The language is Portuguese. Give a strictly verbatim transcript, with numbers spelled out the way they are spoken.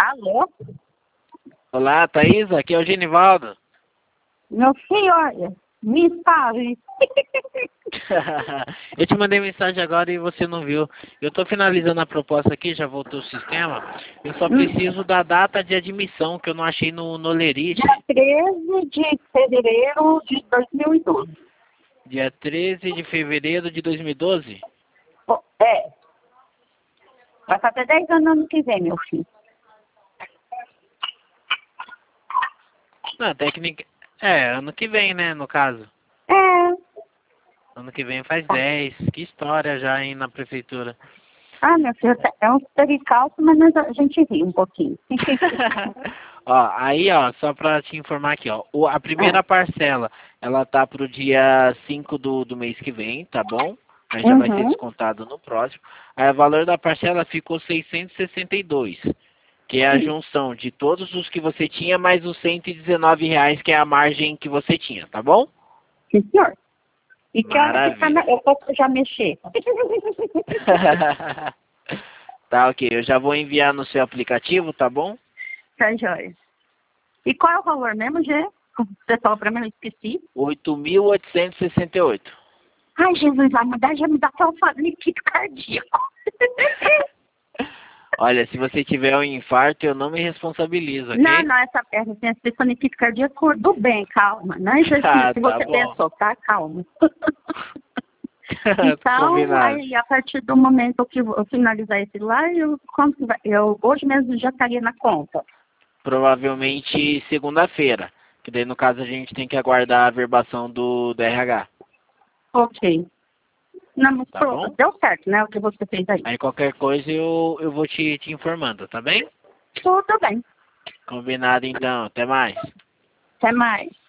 Alô? Olá, Thaisa, aqui é o Genivaldo. Meu filho, olha, me fale. Eu te mandei mensagem agora e você não viu. Eu estou finalizando a proposta aqui, já voltou o sistema. Eu só preciso da data de admissão, que eu não achei no, no Lerite. Dia treze de fevereiro de dois mil e doze. Dia treze de fevereiro de dois mil e doze? Oh, é. Vai fazer dez anos ano que vem, meu filho. Não, técnica... É, ano que vem, né, no caso. É. Ano que vem faz dez. Que história já, hein, na prefeitura. Ah, meu filho, é um pericalço, mas nós- a gente ri um pouquinho. Ó, aí, ó, só pra te informar aqui, ó, o- a primeira parcela, ela tá pro dia cinco do, do mês que vem, tá bom? Aí já vai ser Uhum. descontado no próximo. Aí o valor da parcela ficou seiscentos e sessenta e dois, que é a Sim. junção de todos os que você tinha, mais os cento e dezenove reais, que é a margem que você tinha, tá bom? Sim, senhor. E que hora que tá Maravilha. na... eu posso já mexer? Tá, ok, eu já vou enviar no seu aplicativo, tá bom? Tá, joia. E qual é o valor mesmo, Gê? Você falou pra mim, eu esqueci. oito mil oitocentos e sessenta e oito. Ai, Jesus, vai mudar, já me dá até um palpite cardíaco. Olha, se você tiver um infarto, eu não me responsabilizo, ok? Não, não, essa perna tem esse palpite cardíaco do bem, calma. Não é exercício Ah, que tá você bom. pensou, tá? Calma. Então, Combinado. aí, a partir do momento que eu finalizar esse lá, eu, como que vai- eu hoje mesmo já estaria na conta. Provavelmente segunda-feira. Que daí, no caso, a gente tem que aguardar a verbação do, do R H. Ok. Não, mas Tá pronto, bom? deu certo, né? O que você fez aí. Aí qualquer coisa eu, eu vou te, te informando, tá bem? Tudo bem. Combinado então. Até mais. Até mais.